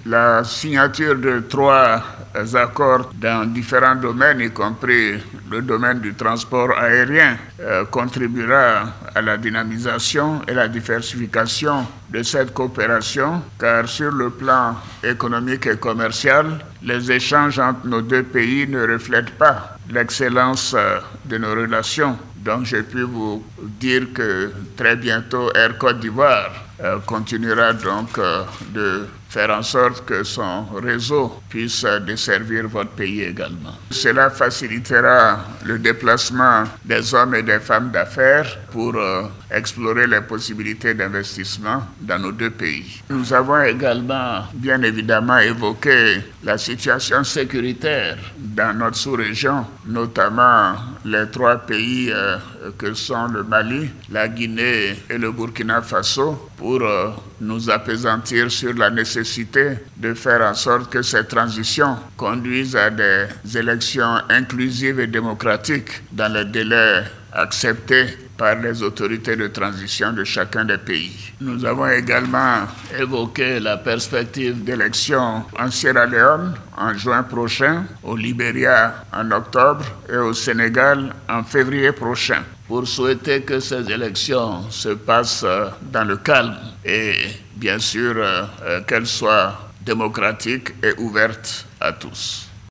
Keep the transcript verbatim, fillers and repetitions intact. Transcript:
La signature de trois accords dans différents domaines, y compris le domaine du transport aérien, euh, contribuera à la dynamisation et la diversification de cette coopération, car sur le plan économique et commercial, les échanges entre nos deux pays ne reflètent pas l'excellence euh, de nos relations. Donc, je puis vous dire que très bientôt, Air Côte d'Ivoire euh, continuera donc euh, de faire en sorte que son réseau puisse euh, desservir votre pays également. Cela facilitera le déplacement des hommes et des femmes d'affaires pour euh, explorer les possibilités d'investissement dans nos deux pays. Nous avons également, bien évidemment, évoqué la situation sécuritaire dans notre sous-région, notamment les trois pays euh, que sont le Mali, la Guinée et le Burkina Faso, pour euh, nous appesantir sur la nécessité de faire en sorte que ces transitions conduisent à des élections inclusives et démocratiques dans les délais acceptés par les autorités de transition de chacun des pays. Nous avons également évoqué la perspective d'élections en Sierra Leone en juin prochain, au Libéria en octobre et au Sénégal en février prochain, pour souhaiter que ces élections se passent dans le calme et bien sûr qu'elles soient démocratiques et ouvertes à tous.